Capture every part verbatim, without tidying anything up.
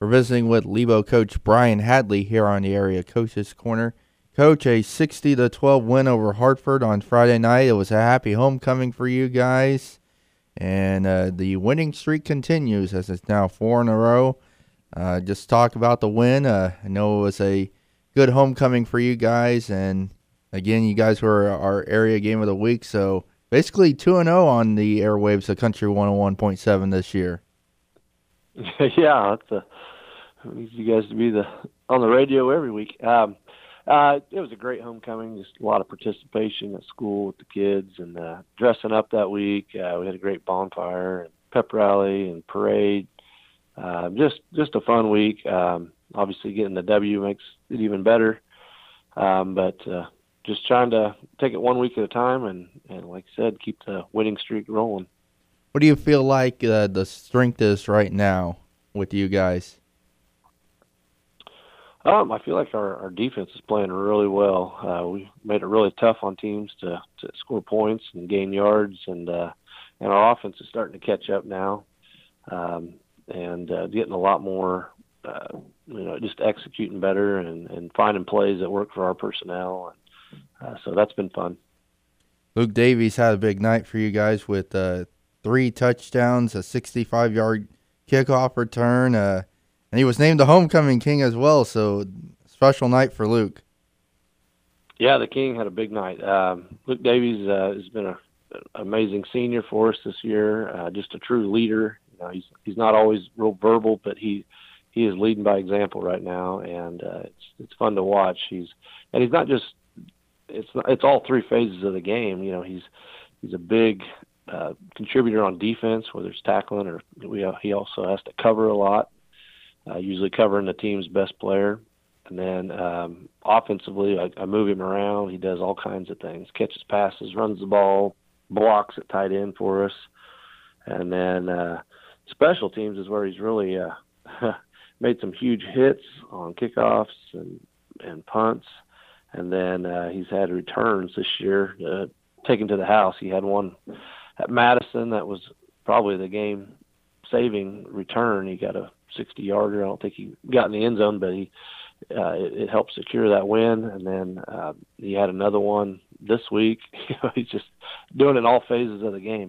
We're visiting with Lebo coach Brian Hadley here on the Area Coaches Corner. Coach, a sixty to twelve win over Hartford on Friday night. It was a happy homecoming for you guys, and uh, the winning streak continues as it's now four in a row. Uh, just talk about the win. Uh, I know it was a good homecoming for you guys, and again, you guys were our area game of the week, so basically two and oh on the airwaves of Country one oh one point seven this year. Yeah, it's a, needs you guys to be the on the radio every week. Um, uh, it was a great homecoming, just a lot of participation at school with the kids and uh, dressing up that week. Uh, we had a great bonfire and pep rally and parade. Uh, just just a fun week. Um, obviously, getting the W makes it even better, um, but uh, just trying to take it one week at a time and, and, like I said, keep the winning streak rolling. What do you feel like uh, the strength is right now with you guys? Um, I feel like our, our defense is playing really well. Uh, we made it really tough on teams to, to score points and gain yards, and uh, and our offense is starting to catch up now, um, and uh, getting a lot more, uh, you know, just executing better and, and finding plays that work for our personnel, and uh, so that's been fun. Luke Davies had a big night for you guys with uh, three touchdowns, a sixty-five-yard kickoff return, uh, and he was named the homecoming king as well, so special night for Luke. Yeah, the king had a big night. Um, Luke Davies uh, has been an amazing senior for us this year, uh, just a true leader. You know, he's he's not always real verbal, but he he is leading by example right now, and uh, it's it's fun to watch. He's and he's not just it's not, it's all three phases of the game. You know, he's he's a big Uh, contributor on defense, whether it's tackling or we, uh, he also has to cover a lot, uh, usually covering the team's best player. And then um, offensively, I, I move him around. He does all kinds of things, catches passes, runs the ball, blocks at tight end for us. And then uh, special teams is where he's really uh, made some huge hits on kickoffs and, and punts. And then uh, he's had returns this year uh, taken to the house. He had one at Madison that was probably the game-saving return. He got a sixty-yarder. I don't think he got in the end zone, but he uh, it, it helped secure that win. And then uh, he had another one this week. He's just doing it in all phases of the game.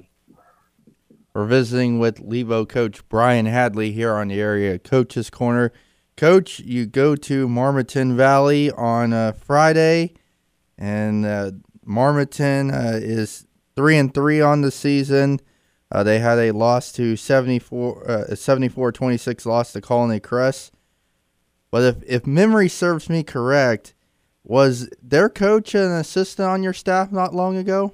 We're visiting with Lebo coach Brian Hadley here on the Area Coaches Corner. Coach, you go to Marmaton Valley on uh, Friday, and uh, Marmaton uh, is Three and three on the season. Uh, they had a loss to seventy-four, uh, seventy-four twenty-six loss to Colony Crest. But if, if memory serves me correct, was their coach an assistant on your staff not long ago?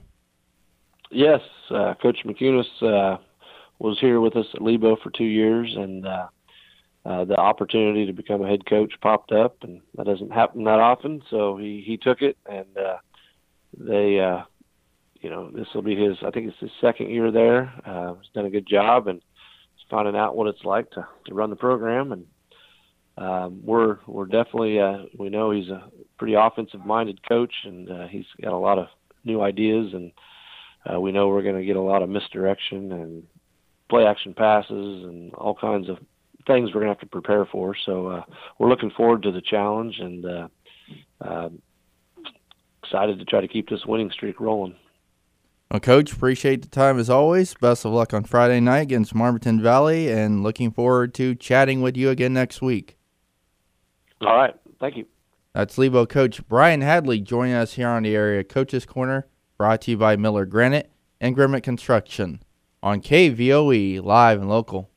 Yes, uh, Coach McCunis uh, was here with us at Lebo for two years, and uh, uh, the opportunity to become a head coach popped up, and that doesn't happen that often. So he, he took it, and uh, they. Uh, You know, this will be his, I think it's his second year there. Uh, he's done a good job and he's finding out what it's like to, to run the program. And um, we're we're definitely, uh, we know he's a pretty offensive-minded coach, and uh, he's got a lot of new ideas. And uh, we know we're going to get a lot of misdirection and play-action passes and all kinds of things we're going to have to prepare for. So uh, we're looking forward to the challenge, and uh, uh, excited to try to keep this winning streak rolling. Well, Coach, appreciate the time as always. Best of luck on Friday night against Marmaton Valley, and looking forward to chatting with you again next week. All right. Thank you. That's Lebo coach Brian Hadley joining us here on the Area Coaches Corner, brought to you by Miller Granite and Grimmett Construction on K V O E, live and local.